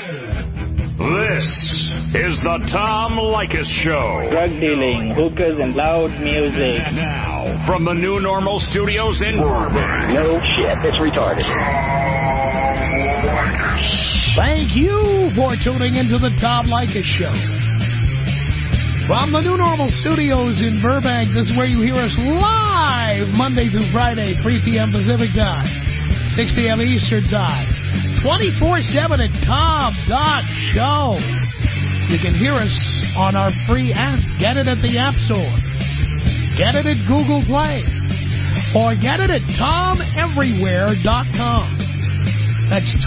This is the Tom Leykis Show. Drug dealing, hookahs, and loud music. Now, from the New Normal Studios in Burbank. No shit, it's retarded. Thank you for tuning into the Tom Leykis Show. From the New Normal Studios in Burbank, this is where you hear us live Monday through Friday, 3 p.m. Pacific Time, 6 p.m. Eastern Time. 24/7 at Tom.Show. You can hear us on our free app. Get it at the App Store. Get it at Google Play. Or get it at TomEverywhere.com. That's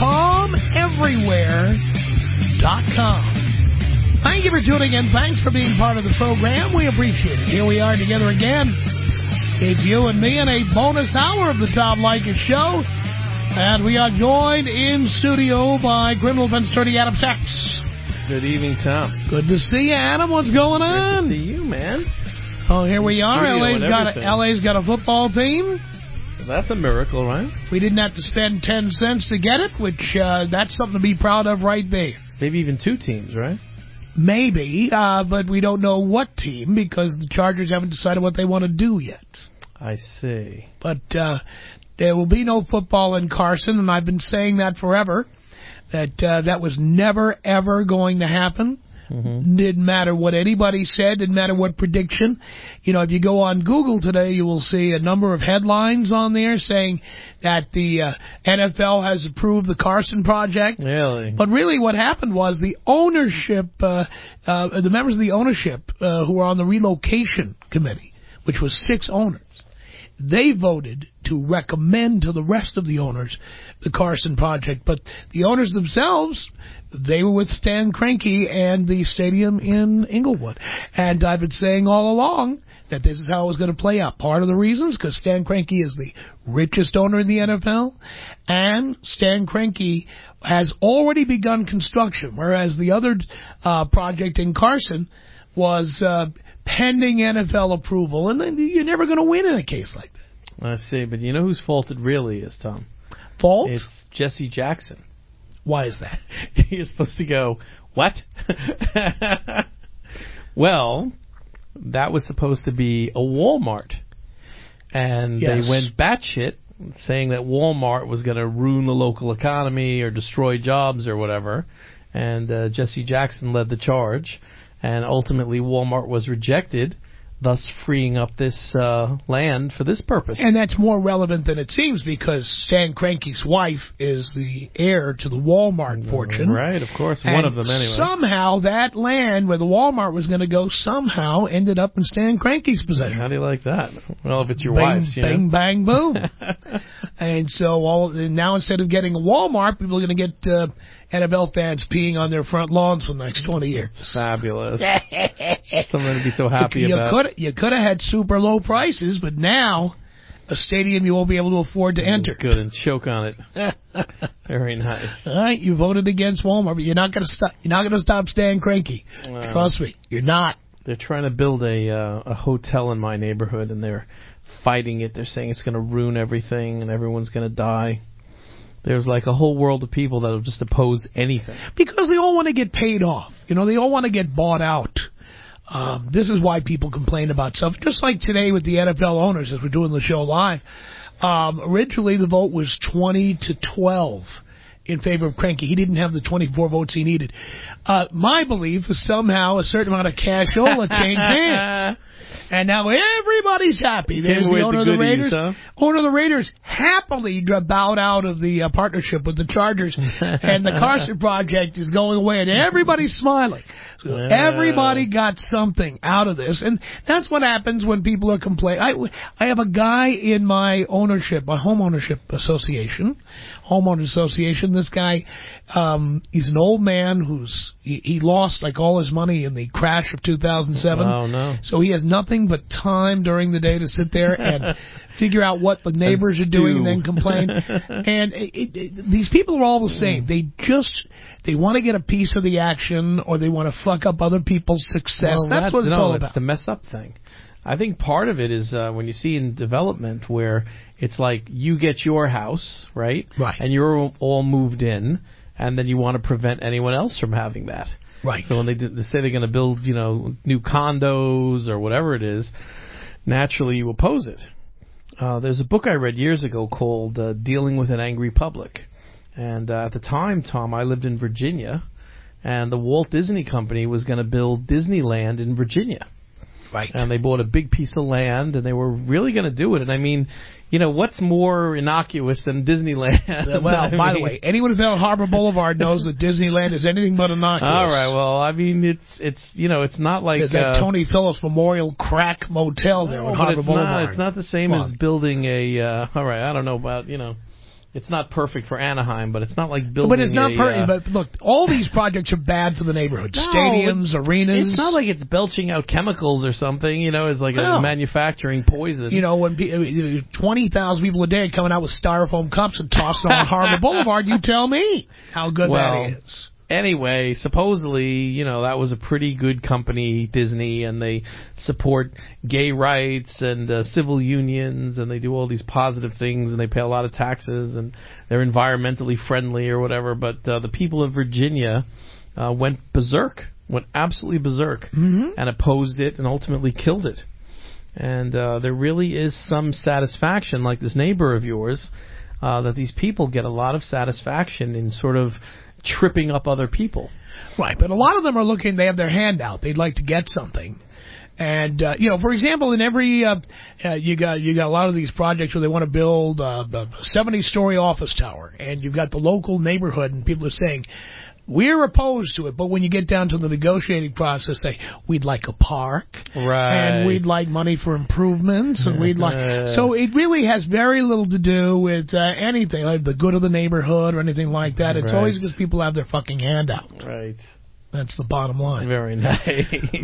TomEverywhere.com. Thank you for tuning in. Thanks for being part of the program. We appreciate it. Here we are together again. It's you and me in a bonus hour of the Tom Leykis Show. And we are joined in studio by Grimble Fence Attorney Adam Sachs. Good evening, Tom. Good to see you, Adam. What's going on? Good to see you, man. So here we are. LA's got a football team. That's a miracle, right? We didn't have to spend 10 cents to get it, which that's something to be proud of right there. Maybe even two teams, right? Maybe, but we don't know what team because the Chargers haven't decided what they want to do yet. I see. But there will be no football in Carson, and I've been saying that forever, that that was never, ever going to happen. Mm-hmm. Didn't matter what anybody said, didn't matter what prediction. You know, if you go on Google today, you will see a number of headlines on there saying that the NFL has approved the Carson project. Really? But really what happened was the ownership, the members of the ownership who were on the relocation committee, which was 6 owners, they voted to recommend to the rest of the owners the Carson project. But the owners themselves, they were with Stan Kroenke and the stadium in Inglewood. And I've been saying all along that this is how it was going to play out. Part of the reasons, because Stan Kroenke is the richest owner in the NFL, and Stan Kroenke has already begun construction, whereas the other project in Carson was pending NFL approval, and then you're never going to win in a case like that. I see, but you know whose fault it really is, Tom? Fault? It's Jesse Jackson. Why is that? You're supposed to go, what? Well, that was supposed to be a Walmart, and yes, they went batshit, saying that Walmart was going to ruin the local economy or destroy jobs or whatever, and Jesse Jackson led the charge. And ultimately, Walmart was rejected, thus freeing up this land for this purpose. And that's more relevant than it seems because Stan Kroenke's wife is the heir to the Walmart fortune. Right, of course, one of them anyway. Somehow that land where the Walmart was going to go somehow ended up in Stan Kroenke's possession. How do you like that? Well, if it's your bing, wife's, you bing, know. bang, boom. And so now instead of getting a Walmart, people are going to get NFL fans peeing on their front lawns for the next 20 years. It's fabulous. Something to be so happy about. You could have had super low prices, but now a stadium you won't be able to afford to enter. Good, and choke on it. Very nice. All right, you voted against Walmart, but you're not going to stop. You're not going to stop Stan Kroenke. Trust me, you're not. They're trying to build a hotel in my neighborhood, and they're fighting it. They're saying it's going to ruin everything, and everyone's going to die. There's like a whole world of people that will just oppose anything. Because they all want to get paid off. You know, they all want to get bought out. This is why people complain about stuff. Just like today with the NFL owners, as we're doing the show live. Originally, the vote was 20-12 in favor of Kroenke. He didn't have the 24 votes he needed. My belief is somehow a certain amount of cashola changed hands. And now everybody's happy. There's the owner of the Raiders. Owner of the Raiders happily bowed out of the partnership with the Chargers. And the Carson project is going away. And everybody's smiling. So everybody got something out of this. And that's what happens when people are complaining. I have a guy in my homeownership association. This guy, he's an old man he lost like all his money in the crash of 2007. Oh, no. So he has nothing but time during the day to sit there and figure out what the neighbors are doing and then complain. And these people are all the same. They want to get a piece of the action, or they want to fuck up other people's success. Well, that's what it's all about. That's the mess up thing. I think part of it is when you see in development where it's like you get your house, right? Right. And you're all moved in, and then you want to prevent anyone else from having that. Right. So when they say they're going to build, new condos or whatever it is, naturally you oppose it. There's a book I read years ago called Dealing with an Angry Public. And at the time, Tom, I lived in Virginia, and the Walt Disney Company was going to build Disneyland in Virginia. Right. And they bought a big piece of land, and they were really going to do it. And I mean, what's more innocuous than Disneyland? Well, by the way, anyone who's been on Harbor Boulevard knows that Disneyland is anything but innocuous. All right. Well, I mean, it's not like there's that Tony Phillips Memorial Crack Motel there on Harbor Boulevard. It's not the same as building a. All right. I don't know about It's not perfect for Anaheim, but it's not like building. But it's not perfect. But look, all these projects are bad for the neighborhood. Stadiums, arenas. It's not like it's belching out chemicals or something. It's like a manufacturing poison. When 20,000 people a day are coming out with styrofoam cups and tossing them on Harbor Boulevard, you tell me how good that is. Anyway, supposedly, that was a pretty good company, Disney, and they support gay rights and civil unions, and they do all these positive things, and they pay a lot of taxes, and they're environmentally friendly or whatever. But the people of Virginia went absolutely berserk, and opposed it, and ultimately killed it. And there really is some satisfaction, like this neighbor of yours, that these people get a lot of satisfaction in sort of tripping up other people. Right, but a lot of them are looking, they have their hand out. They'd like to get something. And, for example, in every, you got a lot of these projects where they want to build a 70-story office tower, and you've got the local neighborhood, and people are saying, we're opposed to it, but when you get down to the negotiating process, we'd like a park, right, and we'd like money for improvements, and we'd like. So it really has very little to do with anything, like the good of the neighborhood or anything like that. It's always because people have their fucking hand out. Right. That's the bottom line. Very nice.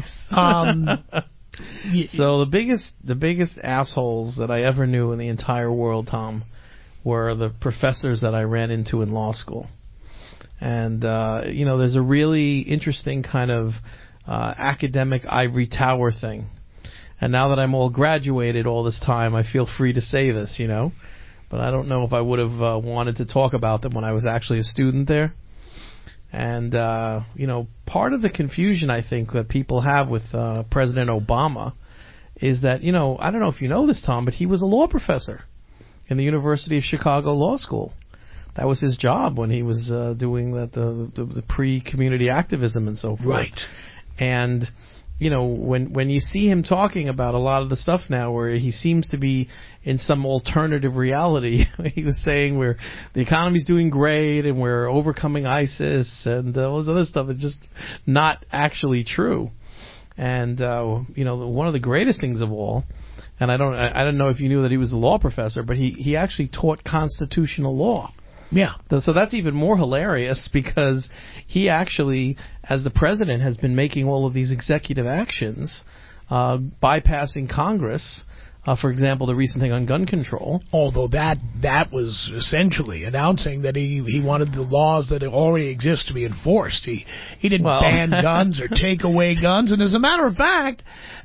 So the biggest assholes that I ever knew in the entire world, Tom, were the professors that I ran into in law school. And, there's a really interesting kind of academic ivory tower thing. And now that I'm all graduated all this time, I feel free to say this, But I don't know if I would have wanted to talk about them when I was actually a student there. And, part of the confusion, I think, that people have with President Obama is that, I don't know if you know this, Tom, but he was a law professor in the University of Chicago Law School. That was his job when he was doing the pre-community activism and so forth. Right. And, when you see him talking about a lot of the stuff now where he seems to be in some alternative reality, he was saying the economy's doing great and we're overcoming ISIS and all this other stuff is just not actually true. And, one of the greatest things of all, and I don't know if you knew that he was a law professor, but he actually taught constitutional law. Yeah. So that's even more hilarious because he actually, as the president, has been making all of these executive actions, bypassing Congress. For example, the recent thing on gun control. Although that was essentially announcing that he wanted the laws that already exist to be enforced. He didn't ban guns or take away guns. And as a matter of fact,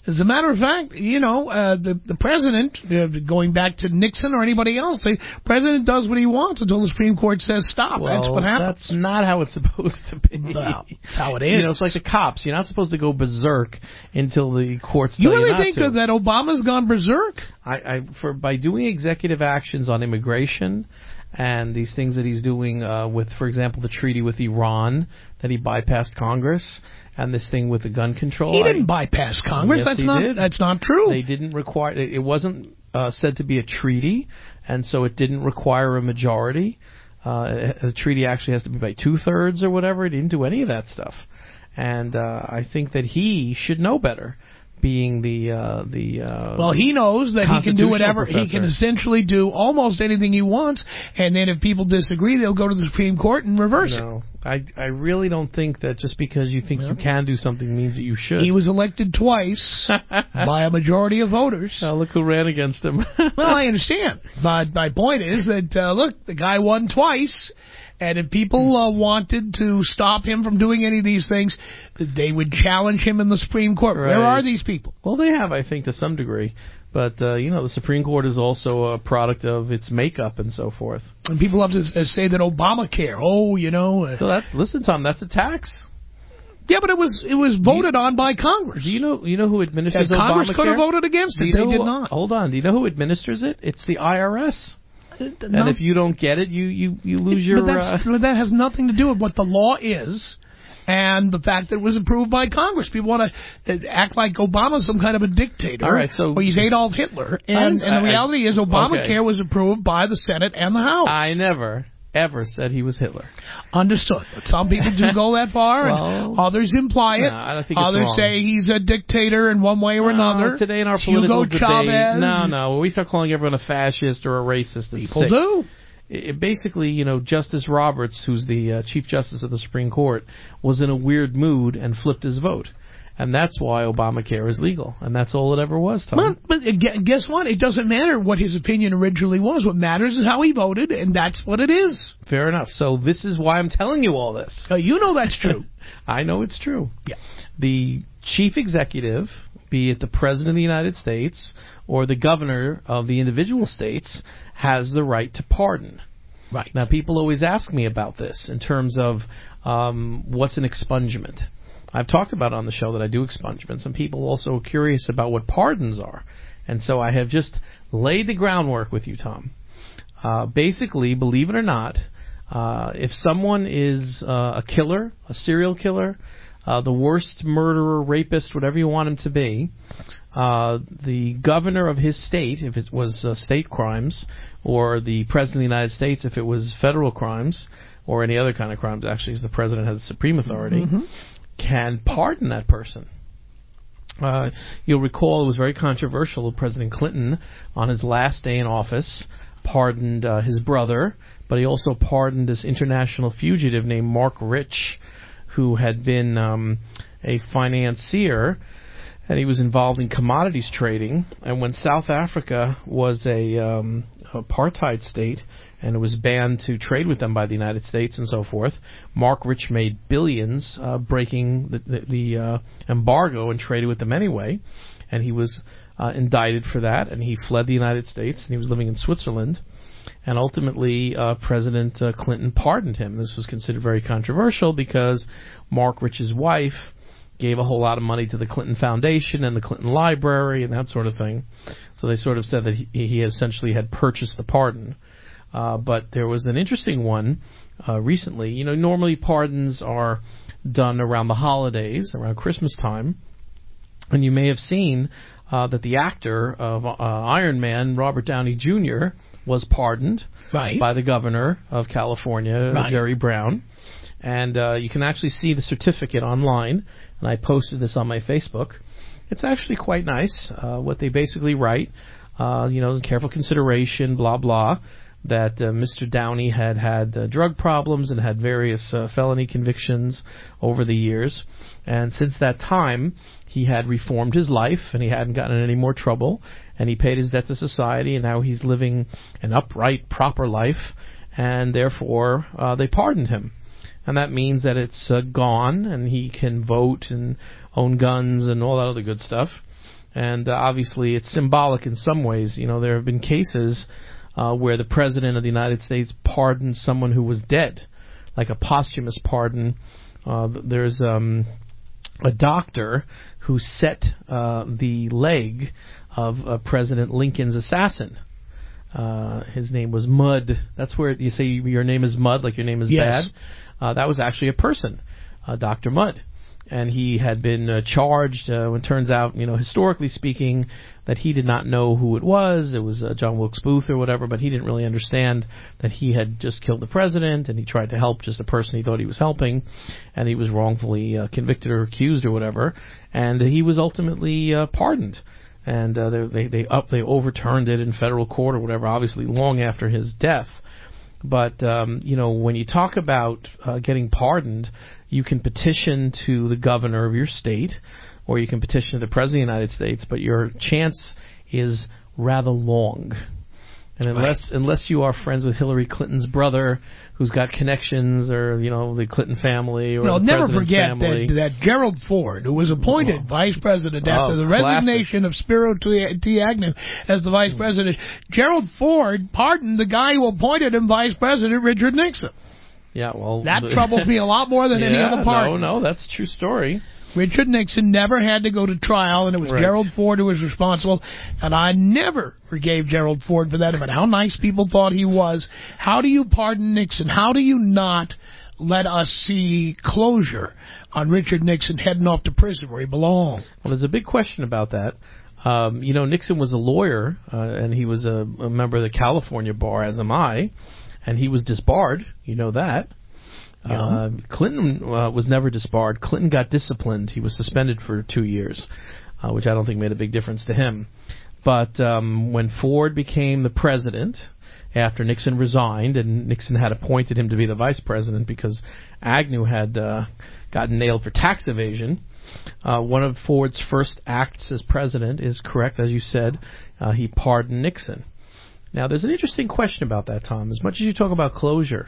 the president, going back to Nixon or anybody else, the president does what he wants until the Supreme Court says stop. Well, that's what happens. That's not how it's supposed to be. Well, that's how it is. It's like the cops. You're not supposed to go berserk until the courts tell you you really not think to. that Obama's gone berserk? By doing executive actions on immigration and these things that he's doing with, for example, the treaty with Iran that he bypassed Congress, and this thing with the gun control. He didn't bypass Congress. Yes, That's not true. They didn't require. It wasn't said to be a treaty, and so it didn't require a majority. A treaty actually has to be by 2/3 or whatever. He didn't do any of that stuff, and I think that he should know better. Being well, he knows that he can do whatever. Professor. He can essentially do almost anything he wants, and then if people disagree, they'll go to the Supreme Court and reverse it. I really don't think that just because you think you can do something means that you should. He was elected twice by a majority of voters. Look who ran against him. Well, I understand, but my point is that look, the guy won twice. And if people wanted to stop him from doing any of these things, they would challenge him in the Supreme Court. Right. Where are these people? Well, they have, I think, to some degree. But, the Supreme Court is also a product of its makeup and so forth. And people love to say that Obamacare, So listen, Tom, that's a tax. Yeah, but it was voted on by Congress. Do you know who administers Obamacare? Congress could have voted against it. They did not. Hold on. Do you know who administers it? It's the IRS. And if you don't get it, you lose your... But that has nothing to do with what the law is and the fact that it was approved by Congress. People want to act like Obama's some kind of a dictator. All right, so... Or he's Adolf Hitler. And the reality is Obamacare was approved by the Senate and the House. I never ever said he was Hitler. Understood. But some people do go that far, and others imply it. No, I don't think it's others wrong. say he's a dictator in one way or another. Today in our political Hugo debate, Chavez. no, when we start calling everyone a fascist or a racist, People do. Basically, Justice Roberts, who's the Chief Justice of the Supreme Court, was in a weird mood and flipped his vote. And that's why Obamacare is legal. And that's all it ever was, Tom. But guess what? It doesn't matter what his opinion originally was. What matters is how he voted, and that's what it is. Fair enough. So this is why I'm telling you all this. You know that's true. I know it's true. Yeah. The chief executive, be it the President of the United States or the governor of the individual states, has the right to pardon. Right. Now, people always ask me about this in terms of what's an expungement. I've talked about on the show that I do expungements, and people also are curious about what pardons are. And so I have just laid the groundwork with you, Tom. Basically, believe it or not, if someone is a killer, a serial killer, the worst murderer, rapist, whatever you want him to be, the governor of his state, if it was state crimes, or the president of the United States, if it was federal crimes, or any other kind of crimes, actually, as the president has supreme authority, can pardon that person. You'll recall it was very controversial. President Clinton, on his last day in office, pardoned his brother, but he also pardoned this international fugitive named Mark Rich, who had been a financier, and he was involved in commodities trading. And when South Africa was a apartheid state, and it was banned to trade with them by the United States and so forth, Mark Rich made billions breaking the embargo and traded with them anyway. And he was indicted for that, and he fled the United States, and he was living in Switzerland. And ultimately, President Clinton pardoned him. This was considered very controversial because Mark Rich's wife gave a whole lot of money to the Clinton Foundation and the Clinton Library and that sort of thing. So they sort of said that he essentially had purchased the pardon. But there was an interesting one recently. Normally pardons are done around the holidays, around Christmas time. And you may have seen that the actor of Iron Man, Robert Downey Jr., was pardoned by the governor of California, Jerry Brown. And you can actually see the certificate online, and I posted this on my Facebook. It's actually quite nice. What they basically write, careful consideration, blah, blah, that Mr. Downey had drug problems and had various felony convictions over the years. And since that time, he had reformed his life, and he hadn't gotten in any more trouble, and he paid his debt to society, and now he's living an upright, proper life, and therefore they pardoned him. And that means that it's gone, and he can vote and own guns and all that other good stuff. And obviously it's symbolic in some ways. There have been cases where the President of the United States pardoned someone who was dead, like a posthumous pardon. There's a doctor who set the leg of President Lincoln's assassin. His name was Mud. That's where you say your name is Mud, like your name is bad. That was actually a person, Dr. Mudd. And he had been charged, it turns out, historically speaking, that he did not know who it was. It was John Wilkes Booth or whatever, but he didn't really understand that he had just killed the president, and he tried to help just a person he thought he was helping, and he was wrongfully convicted or accused or whatever, and he was ultimately pardoned. And they overturned it in federal court or whatever, obviously long after his death. But, when you talk about getting pardoned, you can petition to the governor of your state, or you can petition to the President of the United States, but your chance is rather long. And unless you are friends with Hillary Clinton's brother, who's got connections, or the Clinton family, or the never president's forget family. that Gerald Ford, who was appointed vice president after the resignation of Spiro T. Agnew as the vice president, Gerald Ford pardoned the guy who appointed him vice president, Richard Nixon. Yeah, well, that troubles me a lot more than any other part. No, that's a true story. Richard Nixon never had to go to trial, and it was Gerald Ford who was responsible. And I never forgave Gerald Ford for that, no matter how nice people thought he was. How do you pardon Nixon? How do you not let us see closure on Richard Nixon heading off to prison where he belonged? Well, there's a big question about that. Nixon was a lawyer, and he was a member of the California bar, as am I, and he was disbarred. You know that. Yeah. Clinton was never disbarred. Clinton got disciplined. He was suspended for 2 years, which I don't think made a big difference to him. But when Ford became the president, after Nixon resigned, and Nixon had appointed him to be the vice president because Agnew had gotten nailed for tax evasion, one of Ford's first acts as president is correct, as you said, he pardoned Nixon. Now, there's an interesting question about that, Tom. As much as you talk about closure,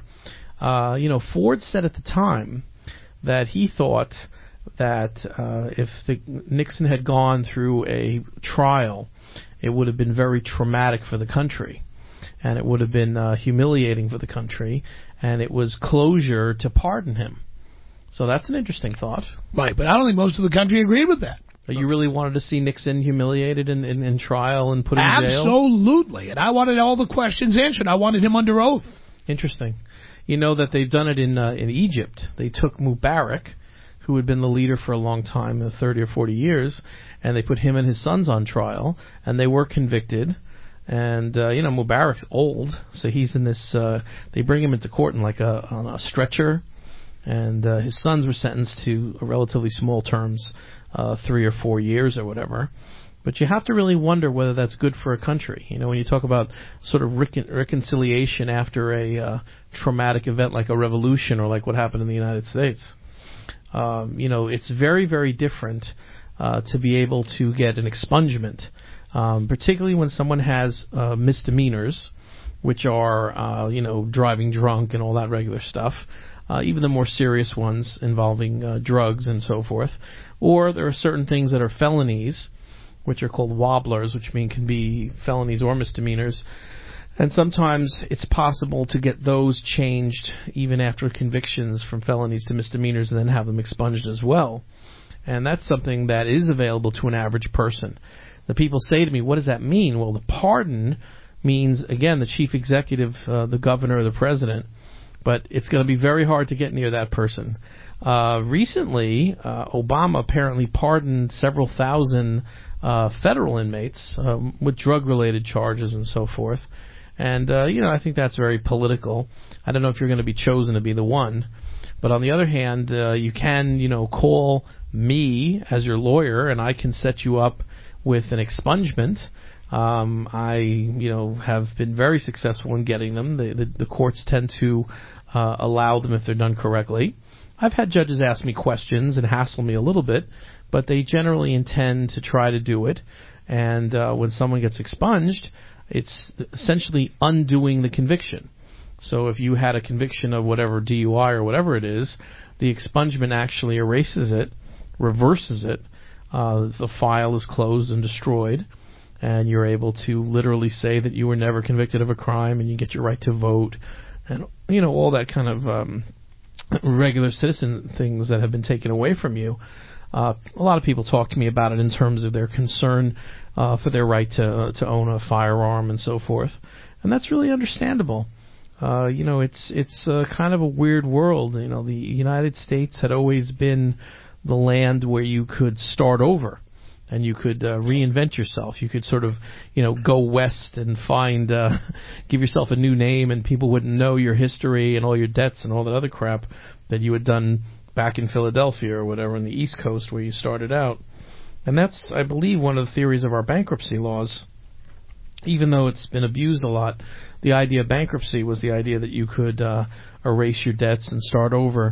Ford said at the time that he thought that if Nixon had gone through a trial, it would have been very traumatic for the country, and it would have been humiliating for the country, and it was closure to pardon him. So that's an interesting thought. Right, but I don't think most of the country agreed with that. But you really wanted to see Nixon humiliated in trial and put in jail? Absolutely, and I wanted all the questions answered. I wanted him under oath. Interesting. You know that they've done it in Egypt. They took Mubarak, who had been the leader for a long time, 30 or 40 years, and they put him and his sons on trial, and they were convicted. And, Mubarak's old, so he's in this, they bring him into court on a stretcher, and his sons were sentenced to relatively small terms, 3 or 4 years or whatever. But you have to really wonder whether that's good for a country. When you talk about sort of reconciliation after a traumatic event like a revolution or like what happened in the United States, it's very, very different to be able to get an expungement, particularly when someone has misdemeanors, which are, driving drunk and all that regular stuff, even the more serious ones involving drugs and so forth. Or there are certain things that are felonies, which are called wobblers, which can be felonies or misdemeanors. And sometimes it's possible to get those changed even after convictions from felonies to misdemeanors and then have them expunged as well. And that's something that is available to an average person. The people say to me, what does that mean? Well, the pardon means, again, the chief executive, the governor or the president, but it's going to be very hard to get near that person. Recently, Obama apparently pardoned several thousand federal inmates with drug-related charges and so forth. And, I think that's very political. I don't know if you're going to be chosen to be the one. But on the other hand, you can, call me as your lawyer, and I can set you up with an expungement. I, have been very successful in getting them. The courts tend to allow them if they're done correctly. I've had judges ask me questions and hassle me a little bit, but they generally intend to try to do it. And when someone gets expunged, it's essentially undoing the conviction. So if you had a conviction of whatever DUI or whatever it is, the expungement actually erases it, reverses it. The file is closed and destroyed, and you're able to literally say that you were never convicted of a crime, and you get your right to vote, and all that kind of regular citizen things that have been taken away from you. A lot of people talk to me about it in terms of their concern for their right to own a firearm and so forth, and that's really understandable. It's kind of a weird world. The United States had always been the land where you could start over and you could reinvent yourself. You could sort of, go west and find, give yourself a new name, and people wouldn't know your history and all your debts and all that other crap that you had done back in Philadelphia or whatever on the East Coast where you started out. And that's, I believe, one of the theories of our bankruptcy laws. Even though it's been abused a lot, the idea of bankruptcy was the idea that you could erase your debts and start over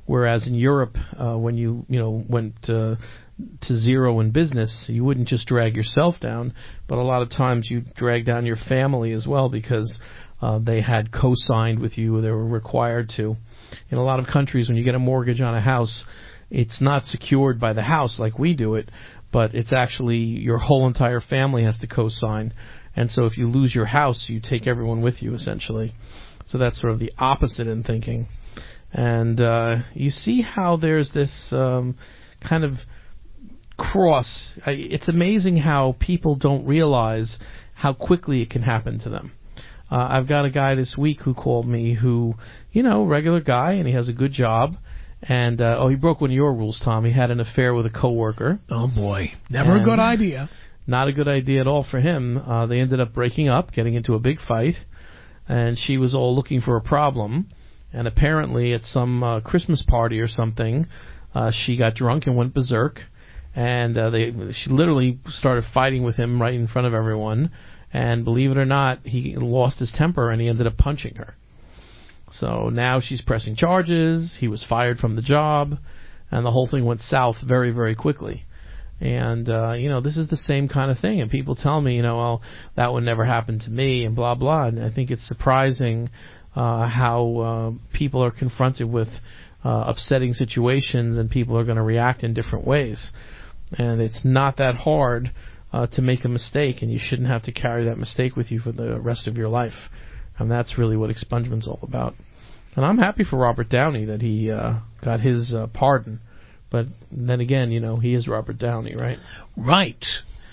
Whereas in Europe, when you went to zero in business, you wouldn't just drag yourself down, but a lot of times you drag down your family as well because they had co-signed with you, they were required to. In a lot of countries, when you get a mortgage on a house, it's not secured by the house like we do it, but it's actually your whole entire family has to co-sign. And so if you lose your house, you take everyone with you, essentially. So that's sort of the opposite in thinking. And you see how there's this kind of cross. It's amazing how people don't realize how quickly it can happen to them. I've got a guy this week who called me who, regular guy, and he has a good job. And, he broke one of your rules, Tom. He had an affair with a coworker. Oh, boy. Never a good idea. Not a good idea at all for him. They ended up breaking up, getting into a big fight. And she was all looking for a problem. And apparently at some Christmas party or something, she got drunk and went berserk. And she literally started fighting with him right in front of everyone. And believe it or not, he lost his temper and he ended up punching her. So now she's pressing charges. He was fired from the job. And the whole thing went south very, very quickly. And, this is the same kind of thing. And people tell me, well, that would never happen to me and blah, blah. And I think it's surprising how people are confronted with upsetting situations and people are going to react in different ways. And it's not that hard to make a mistake, and you shouldn't have to carry that mistake with you for the rest of your life. And that's really what expungement's all about. And I'm happy for Robert Downey that he got his pardon. But then again, he is Robert Downey, right? Right.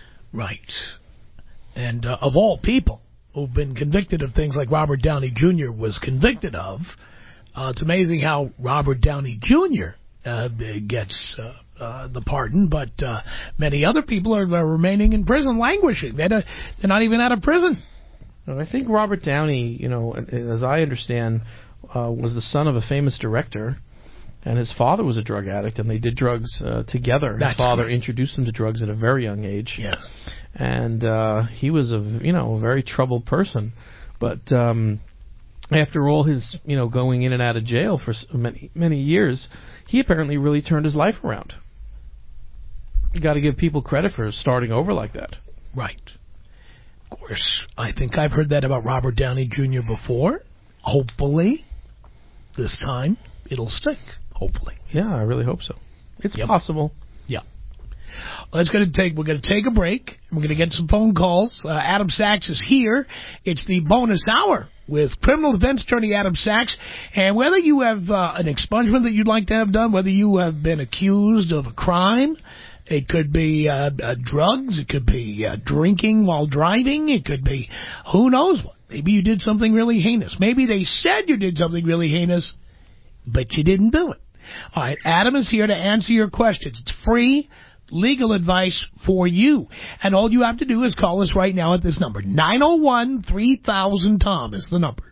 And of all people who've been convicted of things like Robert Downey Jr. was convicted of, it's amazing how Robert Downey Jr. Gets the pardon, but many other people are remaining in prison, languishing. They're not even out of prison. I think Robert Downey, as I understand, was the son of a famous director, and his father was a drug addict, and they did drugs together. His father introduced him to drugs at a very young age. Yeah. And he was a very troubled person. But after all his going in and out of jail for many years, he apparently really turned his life around. You got to give people credit for starting over like that. Right. Of course, I think I've heard that about Robert Downey Jr. before. Hopefully, this time it'll stick. Hopefully. Yeah, I really hope so. It's possible. Yeah. We're going to take a break. We're going to get some phone calls. Adam Sachs is here. It's the bonus hour with criminal defense attorney Adam Sachs. And whether you have an expungement that you'd like to have done, whether you have been accused of a crime, it could be drugs, it could be drinking while driving, it could be who knows what. Maybe you did something really heinous. Maybe they said you did something really heinous, but you didn't do it. All right, Adam is here to answer your questions. It's free legal advice for you. And all you have to do is call us right now at this number. 901-3000-TOM is the number.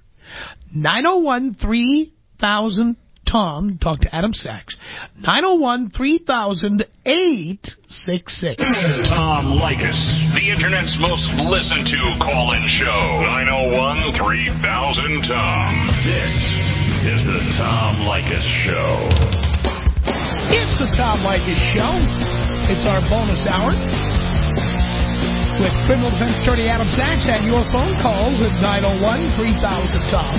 901-3000-TOM. Talk to Adam Sachs. 901-3000-866. Tom Leykis, the Internet's most listened to call-in show. 901-3000-TOM. This is the Tom Leykis Show. It's the Tom Leykis Show. It's our bonus hour with criminal defense attorney Adam Sachs and your phone calls at 901-3000-TOM.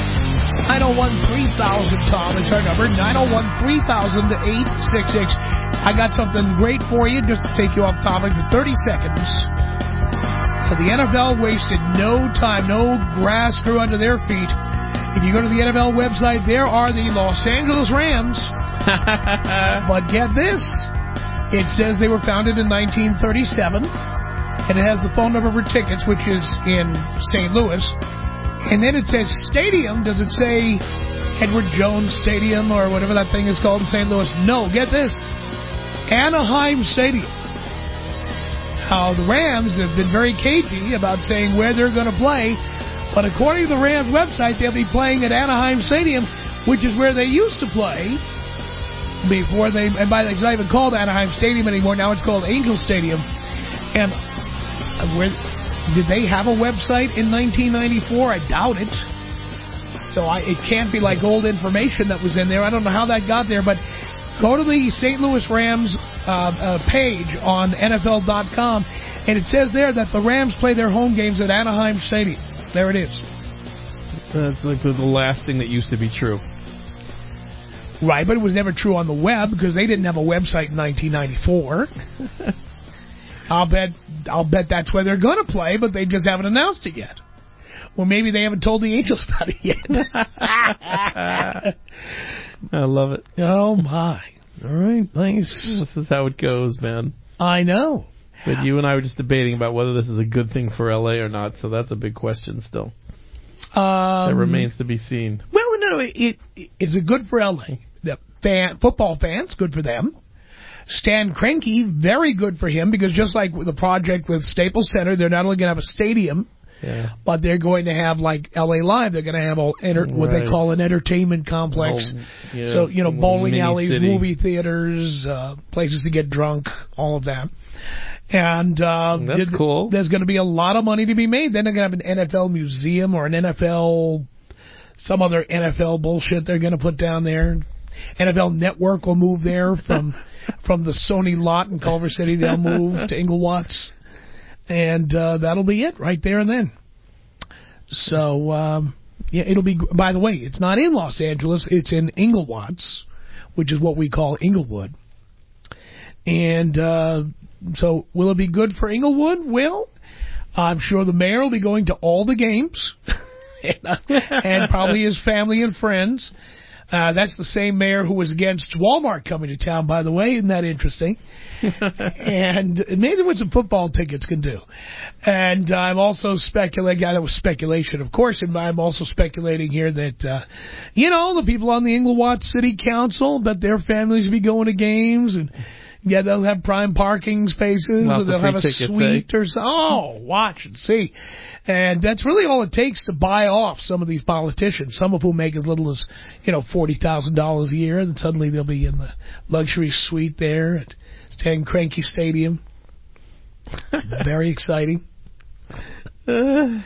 901-3000-TOM is our number. 901-3000-866. I got something great for you just to take you off topic for 30 seconds. So the NFL wasted no time, no grass grew under their feet. If you go to the NFL website, there are the Los Angeles Rams. But get this. It says they were founded in 1937. And it has the phone number for tickets, which is in St. Louis. And then it says stadium. Does it say Edward Jones Stadium or whatever that thing is called in St. Louis? No, get this. Anaheim Stadium. Now, the Rams have been very cagey about saying where they're going to play. But according to the Rams website, they'll be playing at Anaheim Stadium, which is where they used to play before they... And by the way, it's not even called Anaheim Stadium anymore. Now it's called Angel Stadium. And where... Did they have a website in 1994? I doubt it. So it can't be like old information that was in there. I don't know how that got there, but go to the St. Louis Rams page on NFL.com, and it says there that the Rams play their home games at Anaheim Stadium. There it is. That's like the last thing that used to be true. Right, but it was never true on the web because they didn't have a website in 1994. I'll bet that's where they're going to play, but they just haven't announced it yet. Or maybe they haven't told the Angels about it yet. I love it. Oh, my. All right, nice. This is how it goes, man. I know. But you and I were just debating about whether this is a good thing for L.A. or not, so that's a big question still. That remains to be seen. Well, no, it's a good for L.A. The football fans, good for them. Stan Kroenke, very good for him, because just like with the project with Staples Center, they're not only going to have a stadium, but they're going to have, like L.A. Live, they're going to have what they call an entertainment complex. So, bowling alleys, movie theaters, places to get drunk, all of that. And that's cool. There's going to be a lot of money to be made. Then they're going to have an NFL museum or some other NFL bullshit they're going to put down there. NFL Network will move there from the Sony lot in Culver City. They'll move to Inglewood's. And that'll be it right there and then. So, it'll be, by the way, it's not in Los Angeles. It's in Inglewood's, which is what we call Inglewood. And so will it be good for Inglewood? Well, I'm sure the mayor will be going to all the games and probably his family and friends. That's the same mayor who was against Walmart coming to town, by the way. Isn't that interesting? And maybe what some football tickets can do. And I'm also speculating, that was speculation, of course, and I'm also speculating here that, the people on the Inglewood City Council, that their families will be going to games, and they'll have prime parking spaces, or they'll have a suite or so. Oh, watch and see. And that's really all it takes to buy off some of these politicians, some of whom make as little as, $40,000 a year, and suddenly they'll be in the luxury suite there at Stan Kroenke Stadium. Very exciting. DeVry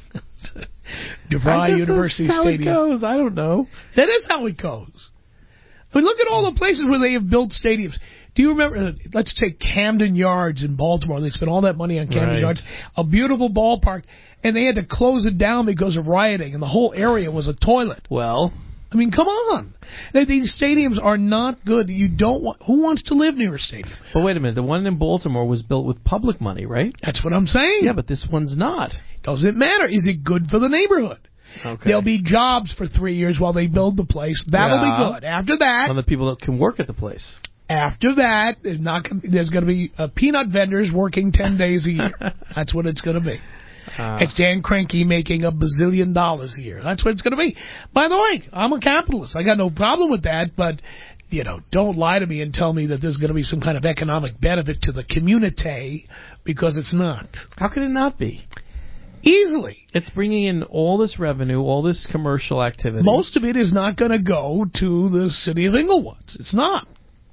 University Stadium. How it goes. I don't know. That is how it goes. I mean, look at all the places where they have built stadiums. Do you remember, let's take Camden Yards in Baltimore. They spent all that money on Camden Yards. A beautiful ballpark. And they had to close it down because of rioting. And the whole area was a toilet. Well, I mean, come on. These stadiums are not good. Who wants to live near a stadium? But wait a minute. The one in Baltimore was built with public money, right? That's what I'm saying. Yeah, but this one's not. Doesn't matter. Is it good for the neighborhood? Okay. There'll be jobs for 3 years while they build the place. That'll be good. After that, on the people that can work at the place. After that, there's going to be peanut vendors working 10 days a year. That's what it's going to be. It's Dan Kroenke making $1 bazillion a year. That's what it's going to be. By the way, I'm a capitalist. I got no problem with that, but don't lie to me and tell me that there's going to be some kind of economic benefit to the community, because it's not. How could it not be? Easily. It's bringing in all this revenue, all this commercial activity. Most of it is not going to go to the city of Inglewood. It's not.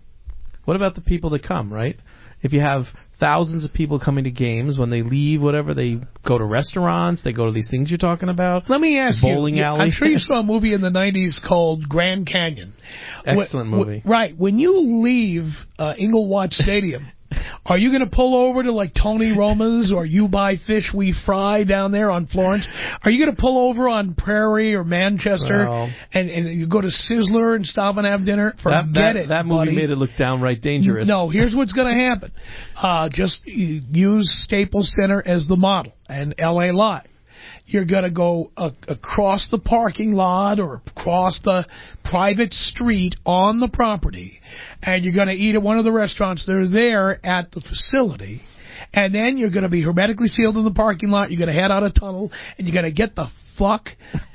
What about the people that come, right? If you have thousands of people coming to games, when they leave, whatever, they go to restaurants, they go to these things you're talking about. Let me ask bowling alley. I'm sure you saw a movie in the 90s called Grand Canyon. Excellent movie. Right. When you leave Inglewood Stadium, are you going to pull over to like Tony Roma's or You Buy Fish We Fry down there on Florence? Are you going to pull over on Prairie or Manchester and you go to Sizzler and stop and have dinner? Forget it, That movie buddy. made it look downright dangerous. No, here's what's going to happen. Just use Staples Center as the model and L.A. Live. You're going to go across the parking lot or across the private street on the property, and you're going to eat at one of the restaurants that are there at the facility, and then you're going to be hermetically sealed in the parking lot. You're going to head out a tunnel, and you're going to get the fuck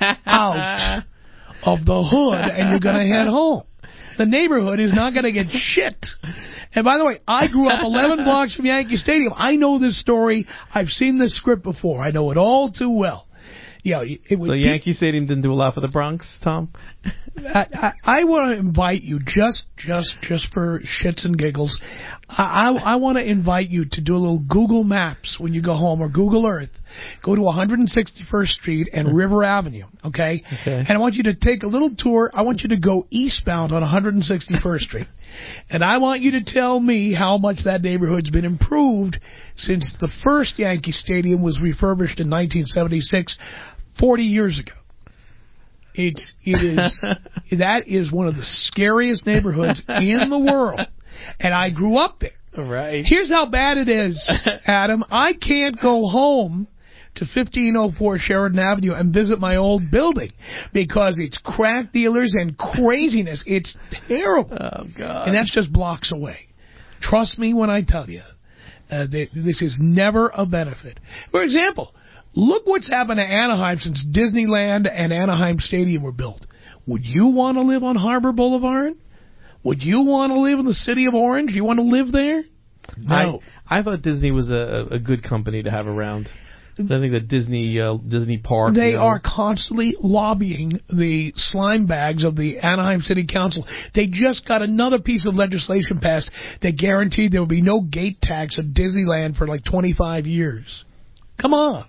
out of the hood, and you're going to head home. The neighborhood is not going to get shit. And by the way, I grew up 11 blocks from Yankee Stadium. I know this story. I've seen this script before. I know it all too well. Yeah, it would. So Yankee Stadium didn't do a lot for the Bronx, Tom? I want to invite you just for shits and giggles. I want to invite you to do a little Google Maps when you go home, or Google Earth. Go to 161st Street and River Avenue, okay? And I want you to take a little tour. I want you to go eastbound on 161st Street. And I want you to tell me how much that neighborhood's been improved since the first Yankee Stadium was refurbished in 1976, 40 years ago. That is one of the scariest neighborhoods in the world. And I grew up there. Right. Here's how bad it is, Adam. I can't go home to 1504 Sheridan Avenue and visit my old building because it's crack dealers and craziness. It's terrible. Oh, God. And that's just blocks away. Trust me when I tell you, this is never a benefit. For example, look what's happened to Anaheim since Disneyland and Anaheim Stadium were built. Would you want to live on Harbor Boulevard? Would you want to live in the city of Orange? You want to live there? No. I thought Disney was a good company to have around. I think that Disney Park. They are constantly lobbying the slime bags of the Anaheim City Council. They just got another piece of legislation passed that guaranteed there would be no gate tax at Disneyland for like 25 years. Come on.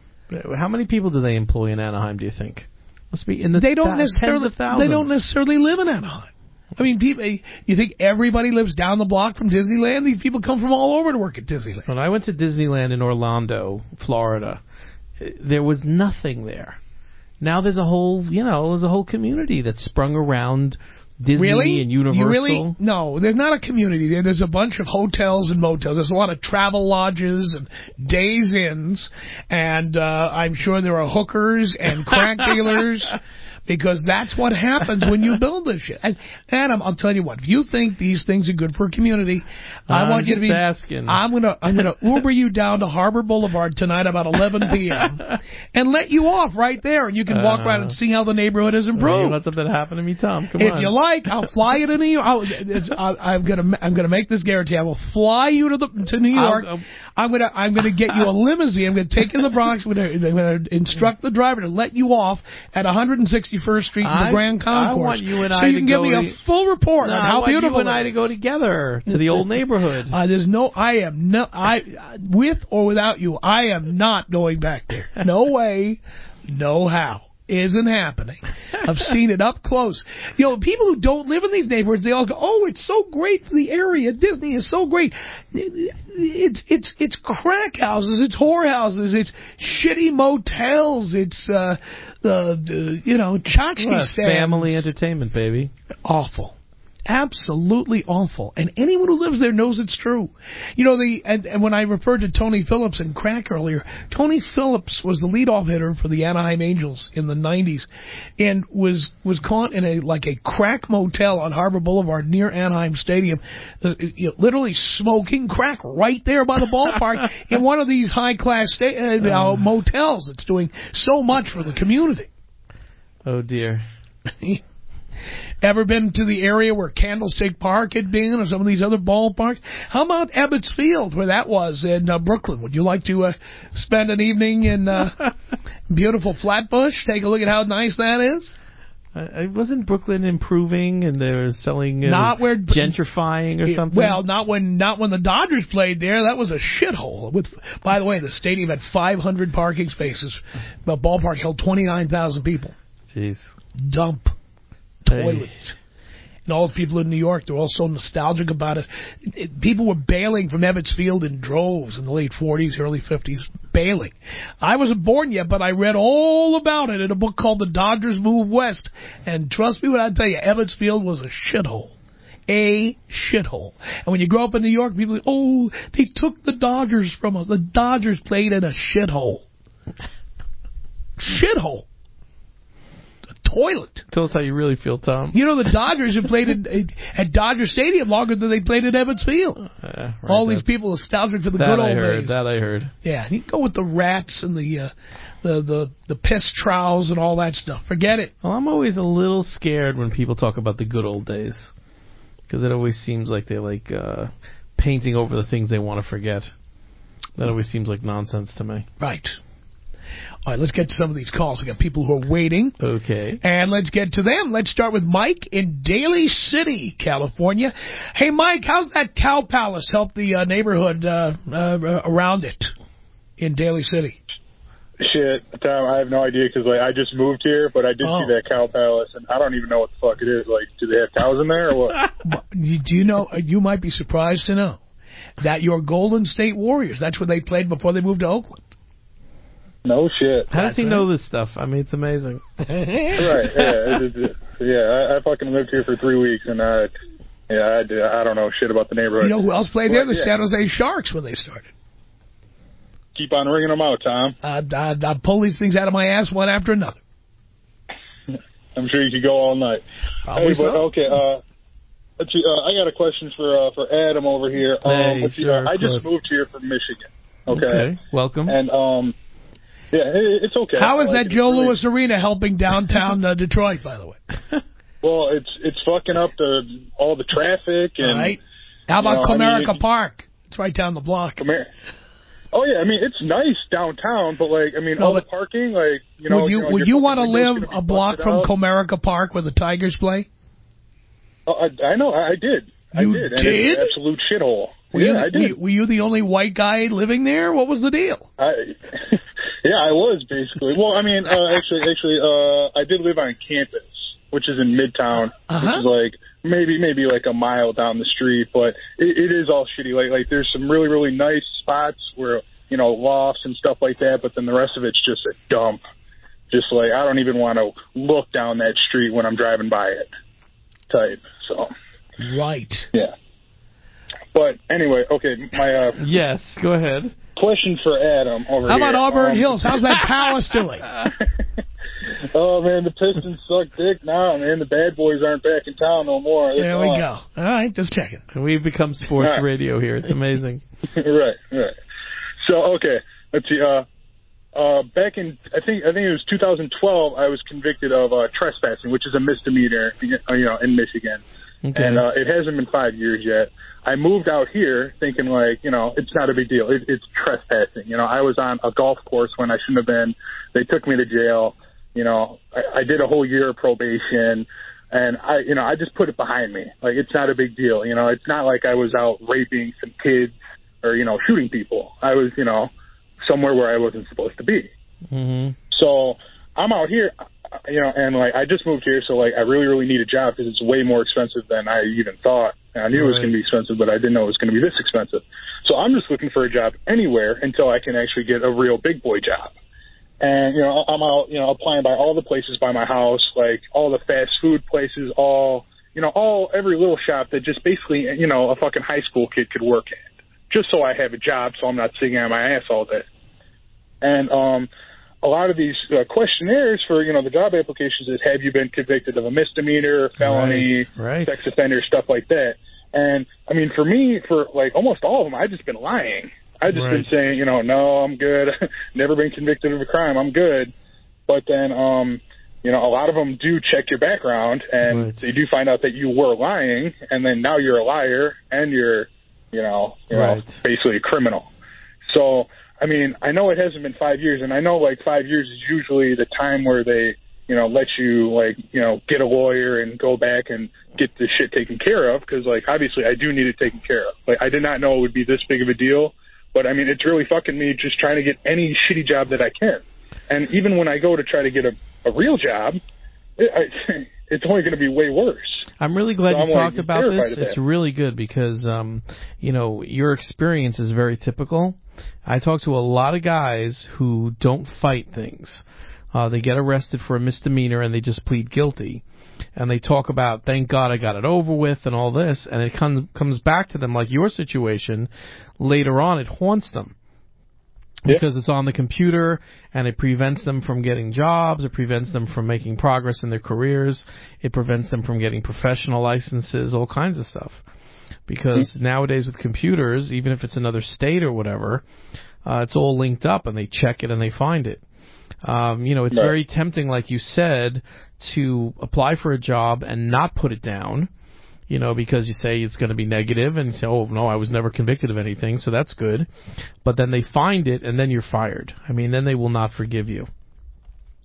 How many people do they employ in Anaheim, do you think? Must be in the tens of thousands. They don't necessarily live in Anaheim. I mean, people, you think everybody lives down the block from Disneyland? These people come from all over to work at Disneyland. When I went to Disneyland in Orlando, Florida, there was nothing there. Now there's a whole community that's sprung around Disney and Universal. No, there's not a community there. There's a bunch of hotels and motels. There's a lot of travel lodges and days inns, and I'm sure there are hookers and crack dealers. Because that's what happens when you build this shit. And Adam, I'll tell you what. If you think these things are good for a community, I want you to be asking. I'm gonna Uber you down to Harbor Boulevard tonight about 11 p.m. and let you off right there, and you can walk around and see how the neighborhood has improved. You let something happen to me, Tom. Come on. If you like, I'll fly you to New York. I'm gonna make this guarantee. I will fly you to New York. I'm gonna get you a limousine. I'm gonna take you to the Bronx. I'm gonna instruct the driver to let you off at 161st Street in the Grand Concourse. I want you and I so you can give me a full report on how beautiful. I want you and I to go together to the old neighborhood. With or without you, I am not going back there. No way, no how. Isn't happening. I've seen it up close. You know, people who don't live in these neighborhoods, they all go, "Oh, it's so great for the area. Disney is so great." It's crack houses, it's whorehouses, it's shitty motels, it's tchotchke stands. Family entertainment, baby. Awful. Absolutely awful. And anyone who lives there knows it's true. You know, and when I referred to Tony Phillips and crack earlier, Tony Phillips was the leadoff hitter for the Anaheim Angels in the 90s and was caught in a crack motel on Harbor Boulevard near Anaheim Stadium, literally smoking crack right there by the ballpark in one of these high-class motels that's doing so much for the community. Oh, dear. Ever been to the area where Candlestick Park had been or some of these other ballparks? How about Ebbets Field, where that was in Brooklyn? Would you like to spend an evening in beautiful Flatbush? Take a look at how nice that is? Wasn't Brooklyn improving and they were selling gentrifying or something? Well, not when the Dodgers played there. That was a shithole. By the way, the stadium had 500 parking spaces. The ballpark held 29,000 people. Jeez. Dump. Toilets. And all the people in New York, they're all so nostalgic about it. People were bailing from Ebbets Field in droves in the late 40s, early 50s. Bailing. I wasn't born yet, but I read all about it in a book called The Dodgers Move West. And trust me when I tell you, Ebbets Field was a shithole. A shithole. And when you grow up in New York, people say, "Oh, they took the Dodgers from us. The Dodgers played in a shithole." Shithole. Toilet. Tell us how you really feel, Tom. You know, the Dodgers have played at Dodger Stadium longer than they played at Ebbets Field. Right, all these people nostalgic for the good old days. That I heard. Yeah, you go with the rats and the piss trowels and all that stuff. Forget it. Well, I'm always a little scared when people talk about the good old days because it always seems like they're like painting over the things they want to forget. That always seems like nonsense to me. Right. All right, let's get to some of these calls. We got people who are waiting. Okay. And let's get to them. Let's start with Mike in Daly City, California. Hey, Mike, how's that Cow Palace help the neighborhood around it in Daly City? Shit, Tom, I have no idea because I just moved here, but I did see that Cow Palace, and I don't even know what the fuck it is. Like, do they have cows in there or what? Do you know, you might be surprised to know that your Golden State Warriors, that's where they played before they moved to Oakland. No shit. How does he know this stuff? I mean, it's amazing. Right, yeah, I fucking lived here for 3 weeks, and I don't know shit about the neighborhood. You know who else played there? The San Jose Sharks when they started. Keep on ringing them out, Tom. I pull these things out of my ass one after another. I'm sure you could go all night. Probably so. Okay, let's see, I got a question for Adam over here. Hey, sure, I just moved here from Michigan. Okay, welcome. And yeah, it's okay. How is that Joe Louis Arena helping downtown Detroit, by the way? Well, it's fucking up all the traffic. And, all right. How about Comerica Park? It's right down the block. Oh, yeah, I mean, it's nice downtown, but, all the parking, Would you want to live a block from Comerica Park where the Tigers play? I know, I did. You did? did? And it's an absolute shithole. I did. Were you the only white guy living there? What was the deal? Yeah, I was, basically. Well, I mean, actually, I did live on campus, which is in Midtown, which is maybe like a mile down the street, but it is all shitty. Like there's some really, really nice spots where, lofts and stuff like that, but then the rest of it's just a dump. Just I don't even want to look down that street when I'm driving by it type, so. Right. Yeah. But anyway, okay, my... yes, go ahead. Question for Adam over here. How about Auburn Hills? How's that Palace doing? Oh, man, the Pistons suck dick now, man. The bad boys aren't back in town no more. There we go. All right, just checking. We've become sports radio here. It's amazing. Right. So, okay, let's see. Back in, I think it was 2012, I was convicted of trespassing, which is a misdemeanor, in Michigan. Okay. And it hasn't been 5 years yet. I moved out here thinking it's not a big deal. It's trespassing. I was on a golf course when I shouldn't have been. They took me to jail. I did a whole year of probation, and I just put it behind me. It's not a big deal. It's not like I was out raping some kids or, shooting people. I was, somewhere where I wasn't supposed to be. Mm-hmm. So I'm out here, and I just moved here, so I really, really need a job because it's way more expensive than I even thought. And I knew it was going to be expensive, but I didn't know it was going to be this expensive. So I'm just looking for a job anywhere until I can actually get a real big boy job. And, I'm out, applying by all the places by my house, all the fast food places, every little shop that just basically, a fucking high school kid could work at, just so I have a job so I'm not sitting on my ass all day. And a lot of these questionnaires for, the job applications is, have you been convicted of a misdemeanor, felony, sex offender, stuff like that. And, I mean, for me, for almost all of them, I've just been lying. I've just been saying, no, I'm good. Never been convicted of a crime. I'm good. But then, a lot of them do check your background, and they do find out that you were lying, and then now you're a liar, and you're, basically a criminal. So, I mean, I know it hasn't been 5 years, and I know 5 years is usually the time where they, let you get a lawyer and go back and get the shit taken care of, because obviously I do need it taken care of. I did not know it would be this big of a deal, but I mean, it's really fucking me just trying to get any shitty job that I can. And even when I go to try to get a real job, it's only going to be way worse. I'm really glad you talked about this. It's really good because, your experience is very typical. I talk to a lot of guys who don't fight things. They get arrested for a misdemeanor and they just plead guilty. And they talk about, thank God I got it over with and all this. And it comes back to them like your situation. Later on, it haunts them. Because it's on the computer, and it prevents them from getting jobs, it prevents them from making progress in their careers, it prevents them from getting professional licenses, all kinds of stuff. Because nowadays with computers, even if it's another state or whatever, it's all linked up, and they check it and they find it. It's very tempting, like you said, to apply for a job and not put it down, because you say it's going to be negative, and you say, oh, no, I was never convicted of anything, so that's good. But then they find it, and then you're fired. I mean, then they will not forgive you.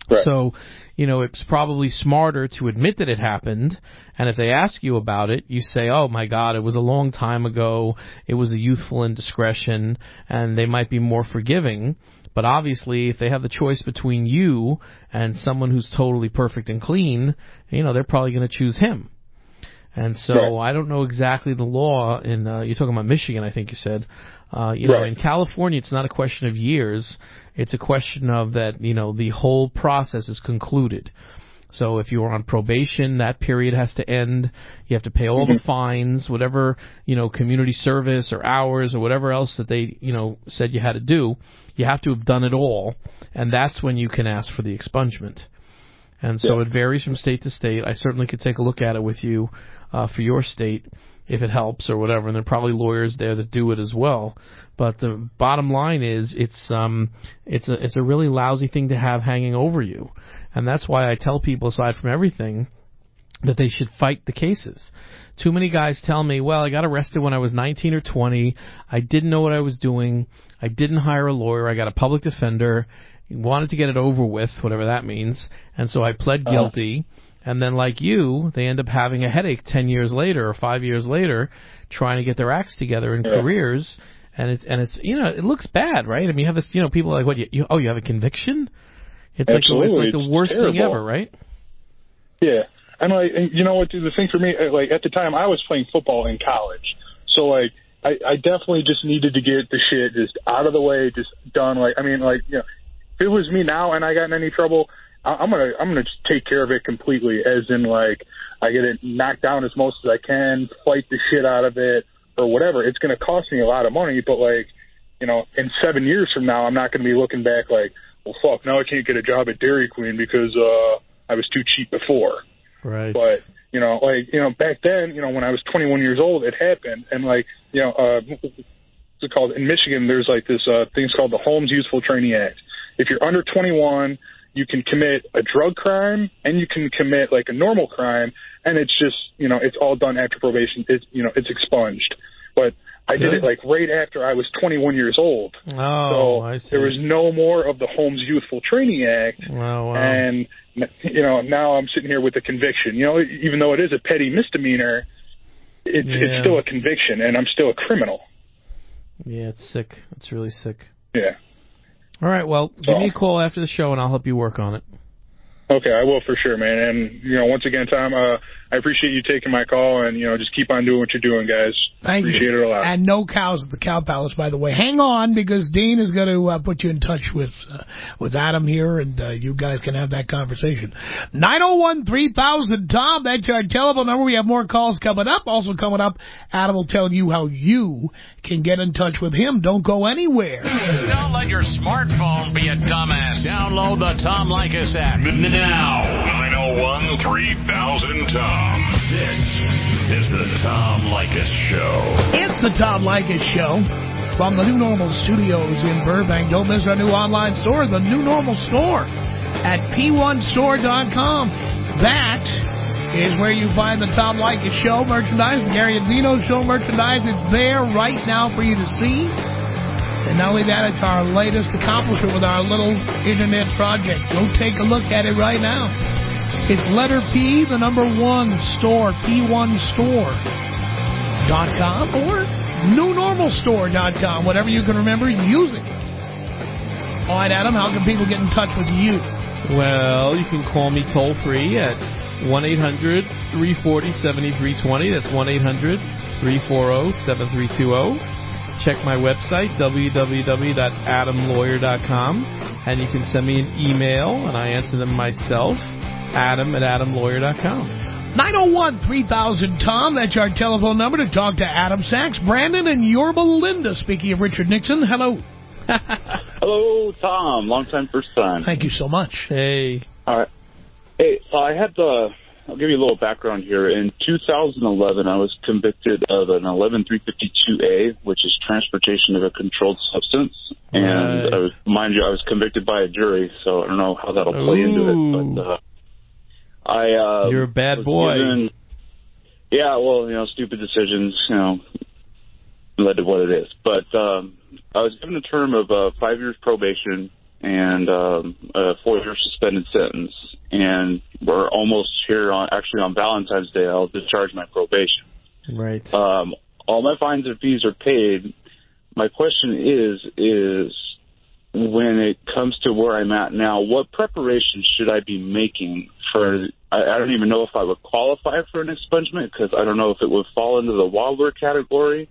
Right. So, it's probably smarter to admit that it happened, and if they ask you about it, you say, oh my God, it was a long time ago, it was a youthful indiscretion, and they might be more forgiving. But obviously, if they have the choice between you and someone who's totally perfect and clean, they're probably going to choose him. And so I don't know exactly the law in, you're talking about Michigan, I think you said. In California, it's not a question of years. It's a question of that, the whole process is concluded. So if you are on probation, that period has to end. You have to pay all the fines, whatever, community service or hours or whatever else that they, said you had to do. You have to have done it all. And that's when you can ask for the expungement. And so it varies from state to state. I certainly could take a look at it with you for your state if it helps or whatever. And there are probably lawyers there that do it as well. But the bottom line is it's a really lousy thing to have hanging over you. And that's why I tell people, aside from everything, that they should fight the cases. Too many guys tell me, well, I got arrested when I was 19 or 20. I didn't know what I was doing. I didn't hire a lawyer. I got a public defender. Wanted to get it over with, whatever that means, and so I pled guilty, and then like you, they end up having a headache 10 years later or 5 years later trying to get their acts together in careers, and it's it looks bad, right? I mean, you have this, people are like, what, you have a conviction? It's like the worst thing ever, right? Yeah, and you know what, dude, the thing for me, at the time I was playing football in college, so I definitely just needed to get the shit just out of the way, just done. If it was me now and I got in any trouble, I'm gonna just take care of it completely. As in, I get it knocked down as most as I can, fight the shit out of it, or whatever. It's gonna cost me a lot of money, but in 7 years from now, I'm not gonna be looking back like, well, fuck, now I can't get a job at Dairy Queen because I was too cheap before. Right. But back then, when I was 21 years old, it happened, and what's it called in Michigan? There's this thing's called the Holmes Youthful Training Act. If you're under 21, you can commit a drug crime and you can commit a normal crime, and it's just, it's all done after probation. It's expunged. But I did it right after I was 21 years old. Oh, so I see. There was no more of the Holmes Youthful Training Act. Oh, wow. And, now I'm sitting here with a conviction. Even though it is a petty misdemeanor, it's still a conviction, and I'm still a criminal. Yeah, it's sick. It's really sick. Yeah. All right, well, give me a call after the show, and I'll help you work on it. Okay, I will for sure, man. And, once again, Tom, I appreciate you taking my call, and, just keep on doing what you're doing, guys. Thank you. Appreciate it a lot. And no cows at the Cow Palace, by the way. Hang on, because Dean is going to put you in touch with Adam here, and you guys can have that conversation. 901-3000-TOM, that's our telephone number. We have more calls coming up. Also coming up, Adam will tell you how you can get in touch with him. Don't go anywhere. Don't let your smartphone be a dumbass. Download the Tom Leykis app now. 901-3000-TOM. This is the Tom Leykis Show. It's the Tom Leykis Show from the New Normal Studios in Burbank. Don't miss our new online store, the New Normal Store at P1Store.com. That is where you find the Tom Leykis Show merchandise, the Gary Adino Show merchandise. It's there right now for you to see. And not only that, it's our latest accomplishment with our little internet project. Go take a look at it right now. It's letter P, the number 1 store, P1Store.com or NewNormalStore.com. Whatever you can remember, use it. All right, Adam, how can people get in touch with you? Well, you can call me toll-free at 1-800-340-7320. That's 1-800-340-7320. Check my website, www.adamlawyer.com, and you can send me an email, and I answer them myself, adam@adamlawyer.com. 901-3000-TOM, that's our telephone number to talk to Adam Sachs, Brandon, and Yorba Linda. Speaking of Richard Nixon, hello. Hello, Tom. Long time, first time. Thank you so much. Hey. All right. Hey, I'll give you a little background here. In 2011, I was convicted of an 11352A, which is transportation of a controlled substance. And mind you, I was convicted by a jury, so I don't know how that'll play into it. But you're a bad boy. Stupid decisions, led to what it is. But I was given a term of 5 years probation and a 4-year suspended sentence. And we're almost here on Valentine's Day. I'll discharge my probation. Right. All my fines and fees are paid. My question is when it comes to where I'm at now, what preparation should I be making for? I don't even know if I would qualify for an expungement because I don't know if it would fall into the wobbler category,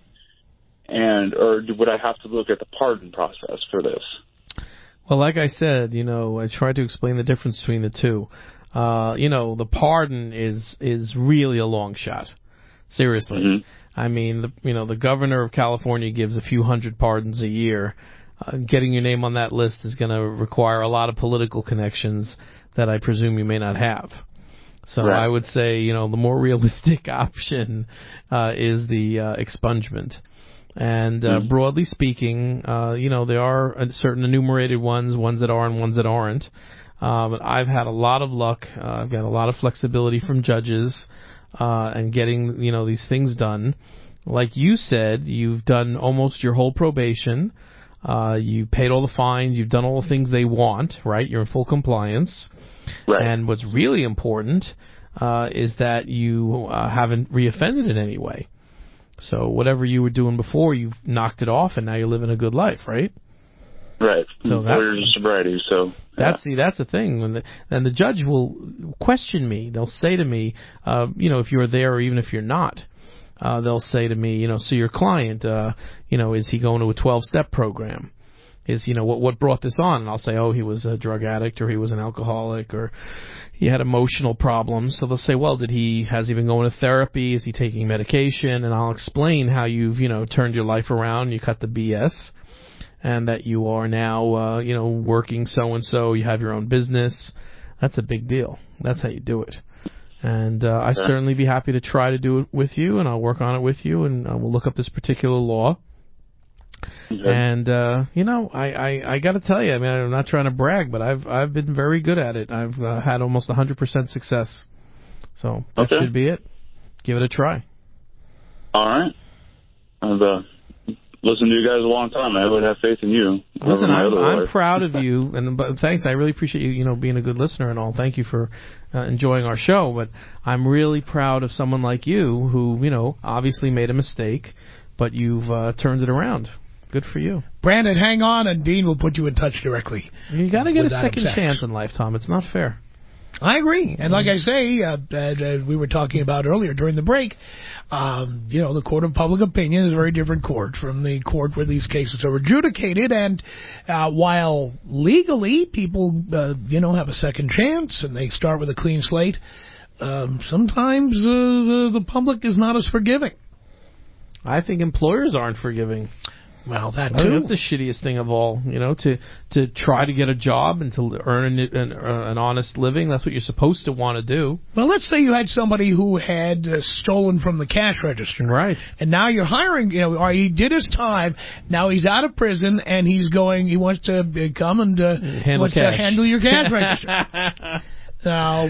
or would I have to look at the pardon process for this? Well, like I said, I tried to explain the difference between the two. The pardon is really a long shot. Seriously. Mm-hmm. I mean, the governor of California gives a few hundred pardons a year. Getting your name on that list is going to require a lot of political connections that I presume you may not have. So right. I would say, the more realistic option is the expungement. And broadly speaking, there are certain enumerated ones that are and ones that aren't. But I've had a lot of luck. I've got a lot of flexibility from judges and getting, these things done. Like you said, you've done almost your whole probation. You paid all the fines. You've done all the things they want, right? You're in full compliance. Right. And what's really important is that you haven't reoffended in any way. So whatever you were doing before, you've knocked it off, and now you're living a good life, right? Right. So that's sobriety. So yeah. That's the thing. And the judge will question me. They'll say to me, if you're there or even if you're not, they'll say to me, so your client, is he going to a 12-step program? Is, what brought this on? And I'll say, he was a drug addict, or he was an alcoholic, or he had emotional problems. So they'll say, well, has he been going to therapy? Is he taking medication? And I'll explain how you've, turned your life around, you cut the BS, and that you are now, working so-and-so, you have your own business. That's a big deal. That's how you do it. And I'd certainly be happy to try to do it with you, and I'll work on it with you, and we'll look up this particular law. Okay. And, I got to tell you, I mean, I'm not trying to brag, but I've been very good at it. I've had almost 100% success. So that should be it. Give it a try. All right. I've listened to you guys a long time. I would have faith in you. Listen, I'm proud of you, but thanks. I really appreciate you, being a good listener and all. Thank you for enjoying our show. But I'm really proud of someone like you who, obviously made a mistake, but you've turned it around. Good for you. Brandon, hang on, and Dean will put you in touch directly. You got to get a second chance in life, Tom. It's not fair. I agree. And like I say, we were talking about earlier during the break, the court of public opinion is a very different court from the court where these cases are adjudicated. And while legally people, have a second chance and they start with a clean slate, sometimes the public is not as forgiving. I think employers aren't forgiving. Well, that too. That's the shittiest thing of all, to try to get a job and to earn an honest living. That's what you're supposed to want to do. Well, let's say you had somebody who had stolen from the cash register. Right. And now you're hiring, or he did his time. Now he's out of prison and he wants to come and handle your cash register. Now,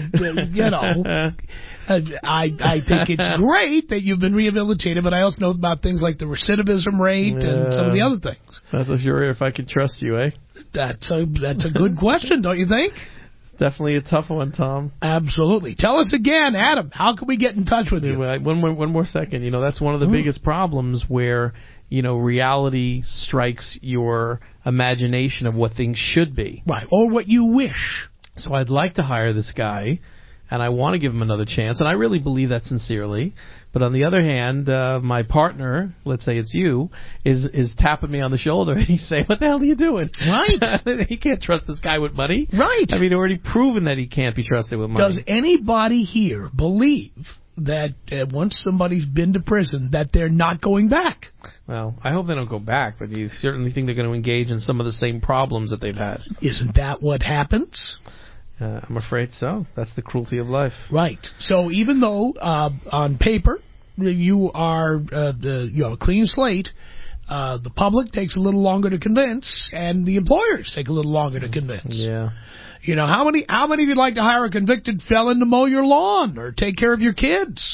I think it's great that you've been rehabilitated, but I also know about things like the recidivism rate and some of the other things. Not so sure if I can trust you, eh? That's a good question, don't you think? Definitely a tough one, Tom. Absolutely. Tell us again, Adam, how can we get in touch with you? One more second. That's one of the biggest problems where, reality strikes your imagination of what things should be. Right, or what you wish. So I'd like to hire this guy, and I want to give him another chance, and I really believe that sincerely. But on the other hand, my partner, let's say it's you, is tapping me on the shoulder, and he's saying, what the hell are you doing? Right. He can't trust this guy with money. Right. I mean, already proven that he can't be trusted with money. Does anybody here believe that once somebody's been to prison, that they're not going back? Well, I hope they don't go back, but you certainly think they're going to engage in some of the same problems that they've had. Isn't that what happens? I'm afraid so. That's the cruelty of life. Right. So even though on paper you are a clean slate, the public takes a little longer to convince, and the employers take a little longer to convince. Yeah. How many of you'd like to hire a convicted felon to mow your lawn or take care of your kids?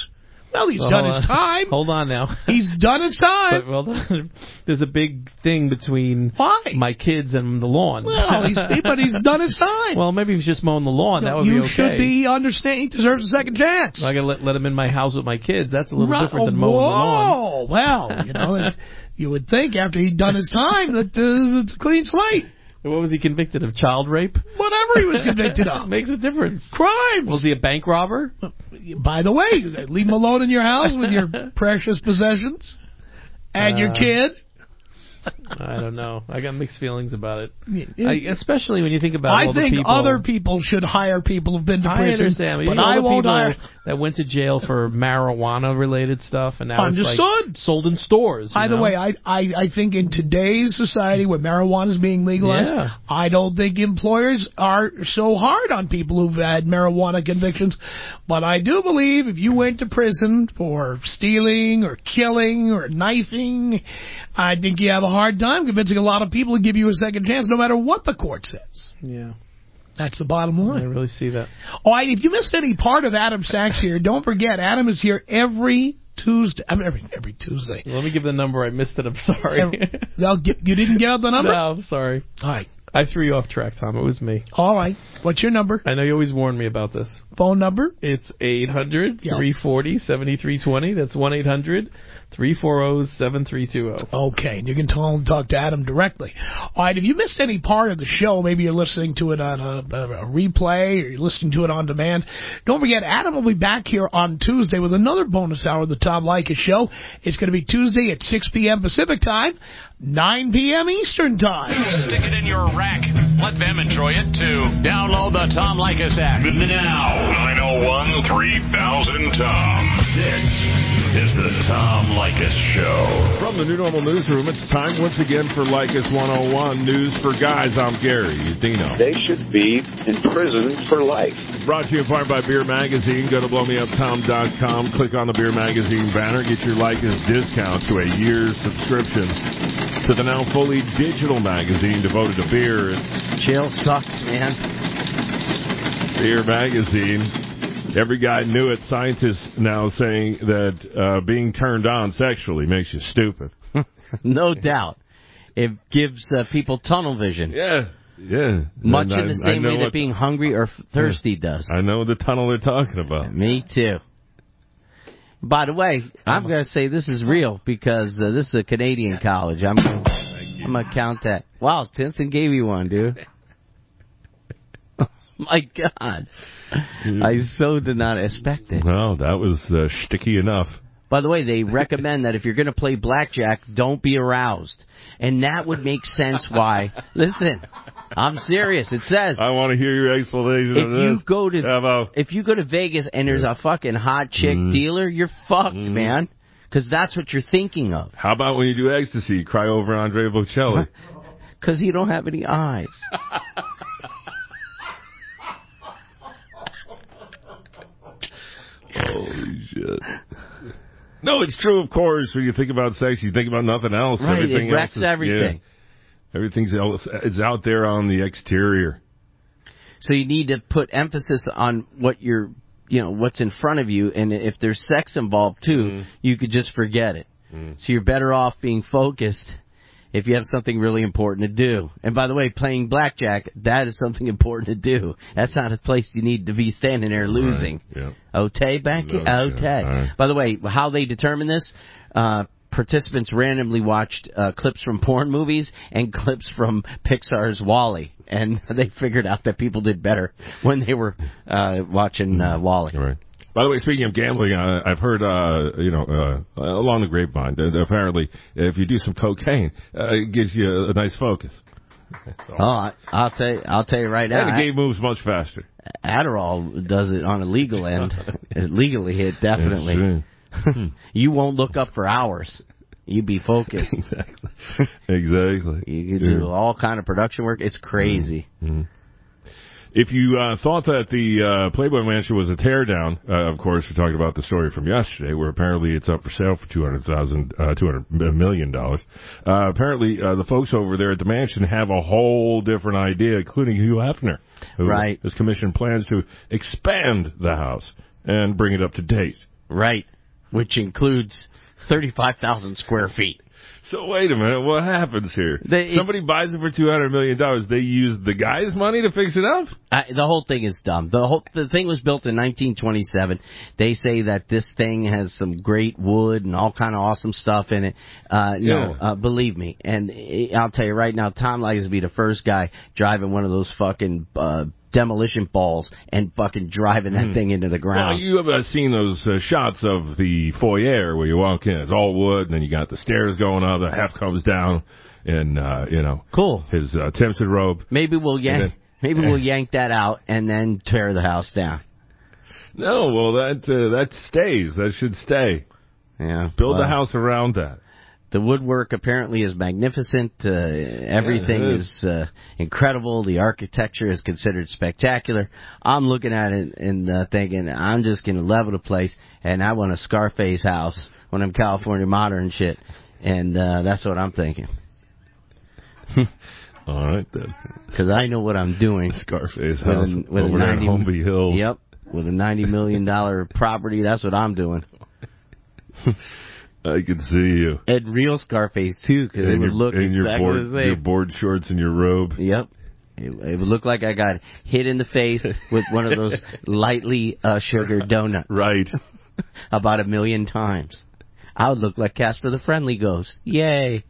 Well, he's done his time. Hold on now. He's done his time. But, there's a big thing between my kids and the lawn. Well, but he's done his time. Well, maybe he's just mowing the lawn. That would be okay. You should be understanding. He deserves a second chance. I got to let him in my house with my kids. That's a little different than mowing the lawn. Well, you would think after he'd done his time that it's a clean slate. What was he convicted of? Child rape? Whatever he was convicted of. Makes a difference. Crimes. Was he a bank robber? By the way, leave him alone in your house with your precious possessions and your kid. I don't know. I got mixed feelings about it. Especially when you think about all the people. I think other people should hire people who've been to prison. I understand. But I won't hire that went to jail for marijuana-related stuff, and now it's like sold in stores. By the way, I think in today's society where marijuana is being legalized, I don't think employers are so hard on people who've had marijuana convictions. But I do believe if you went to prison for stealing or killing or knifing, I think you have a hard time convincing a lot of people to give you a second chance no matter what the court says. Yeah. That's the bottom line. I really see that. All right, if you missed any part of Adam Sachs here, don't forget, Adam is here every Tuesday. Every Tuesday. Let me give the number. I missed it. I'm sorry. You didn't get out the number? No, I'm sorry. All right. I threw you off track, Tom. It was me. All right. What's your number? I know you always warn me about this. Phone number? It's 800-340-7320. That's 1-800-340-7320. Okay. And you can talk to Adam directly. All right. If you missed any part of the show, maybe you're listening to it on a replay or you're listening to it on demand, don't forget, Adam will be back here on Tuesday with another bonus hour of the Tom Leykis Show. It's going to be Tuesday at 6 p.m. Pacific Time, 9 p.m. Eastern Time. Stick it in your rack. Let them enjoy it, too. Download the Tom Leykis app now. 901-3000-TOM. This is the Tom Leykis Show. From the New Normal Newsroom, it's time once again for Leykis 101, News for Guys. I'm Gary. Dino. They should be in prison for life. Brought to you in part by Beer Magazine. Go to blowmeuptom.com. Click on the Beer Magazine banner. Get your Leykis discount to a year's subscription to the now fully digital magazine devoted to beer. Jail sucks, man. Beer Magazine. Every guy knew it. Scientists now saying that being turned on sexually makes you stupid. No doubt. It gives people tunnel vision. Yeah. Much in the same way that being hungry or thirsty does. I know the tunnel they're talking about. Me too. By the way, I'm going to say this is real because this is a Canadian college. I'm going to count that. Wow, Tinson gave you one, dude. Oh, my God. I so did not expect it. No, that was sticky enough. By the way, they recommend that if you're going to play blackjack, don't be aroused. And that would make sense why. Listen, I'm serious. It says. I want to hear your explanation of this. If you go to Vegas and there's a fucking hot chick dealer, you're fucked, man. Because that's what you're thinking of. How about when you do ecstasy, you cry over Andre Bocelli? Because you don't have any eyes. Holy shit. No, it's true, of course. When you think about sex, you think about nothing else. Right, everything it wrecks else everything. Everything's else is out there on the exterior. So you need to put emphasis on what what's in front of you, and if there's sex involved too, you could just forget it. So you're better off being focused if you have something really important to do. And by the way, playing blackjack, that is something important to do. That's not a place you need to be standing there losing. Right. Okay, Becky? Okay. Right. By the way, how they determine this, participants randomly watched clips from porn movies and clips from Pixar's WALL-E. And they figured out that people did better when they were watching WALL-E. Right. By the way, speaking of gambling, I've heard, along the grapevine, that apparently if you do some cocaine, it gives you a nice focus. Oh, I'll tell you right now. And the game moves much faster. Adderall does it on a legal end. Legally, it definitely. You won't look up for hours. You be focused. Exactly. You can do all kind of production work. It's crazy. If you thought that the Playboy Mansion was a teardown, of course, we talked about the story from yesterday, where apparently it's up for sale for $200 million. Apparently, the folks over there at the mansion have a whole different idea, including Hugh Hefner, who has commissioned plans to expand the house and bring it up to date. Right. which includes 35,000 square feet. So wait a minute, what happens here? Somebody buys it for $200 million. They use the guy's money to fix it up? The whole thing is dumb. The thing was built in 1927. They say that this thing has some great wood and all kind of awesome stuff in it. No, believe me. And I'll tell you right now, Tom Leykis will be the first guy driving one of those fucking demolition balls and fucking driving that thing into the ground. Well, you have seen those shots of the foyer where you walk in. It's all wood, and then you got the stairs going up. The half comes down, and cool. His Timpson robe. Maybe we'll yank that out and then tear the house down. No, well that stays. That should stay. Yeah. Build a house around that. The woodwork apparently is magnificent. Everything is incredible. The architecture is considered spectacular. I'm looking at it and thinking, I'm just going to level the place, and I want a Scarface house, one of them California modern shit. And that's what I'm thinking. All right, then. Because I know what I'm doing. Scarface house with over there in Holmby Hills. Yep, with a $90 million property. That's what I'm doing. I can see you. And real Scarface, too, because it would look exactly the same. Your board shorts and your robe. Yep. It would look like I got hit in the face with one of those lightly sugared donuts. Right. About 1 million times. I would look like Casper the Friendly Ghost. Yay.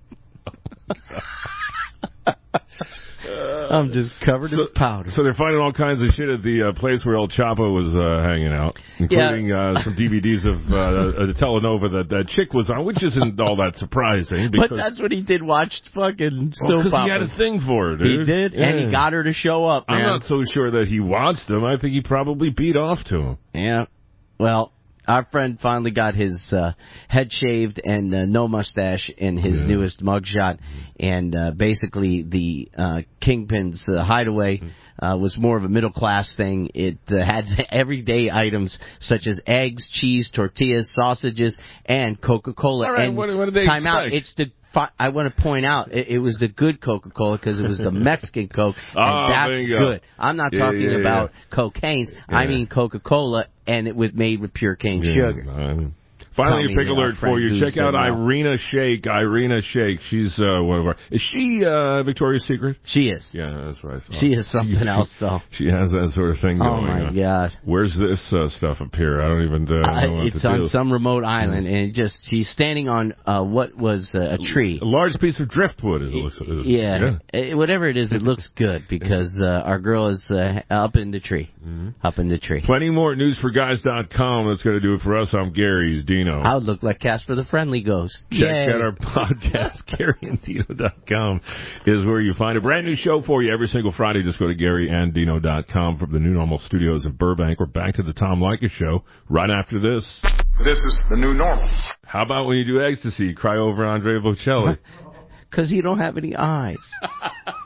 I'm just covered in powder. So they're finding all kinds of shit at the place where El Chapo was hanging out, including some DVDs of a telenovela that chick was on, which isn't all that surprising. But that's what he did, watched fucking soap operas. He had a thing for her, dude. He did, and he got her to show up, man. I'm not so sure that he watched them. I think he probably beat off to him. Yeah. Well, our friend finally got his head shaved and no mustache in his newest mugshot. And basically the Kingpin's hideaway was more of a middle-class thing. It had everyday items such as eggs, cheese, tortillas, sausages, and Coca-Cola. All right, and what do they time expect? out. It's the I want to point out, it was the good Coca-Cola because it was the Mexican Coke, and that's good. I'm not talking about cocaines. I mean Coca-Cola, and it was made with pure cane sugar. Finally, a pick alert for you. Check out Irina Shayk. Irina Shayk. She's one of our... Is she Victoria's Secret? She is. Yeah, that's right. She is something else, though. She has that sort of thing going on. Oh, my God. Where's this stuff appear? I don't even know what it's to on do. some remote island, and she's standing on what was a tree. A large piece of driftwood, as it looks. Whatever it is, it looks good, because our girl is up in the tree. Up in the tree. Plenty more at newsforguys.com. That's going to do it for us. I'm Gary. He's Dino. I would look like Casper the Friendly Ghost. Check out our podcast. GaryandDino.com is where you find a brand new show for you every single Friday. Just go to GaryandDino.com from the New Normal Studios in Burbank. We're back to the Tom Leykis Show right after this. This is the new normal. How about when you do ecstasy, you cry over Andrea Bocelli? Because you don't have any eyes.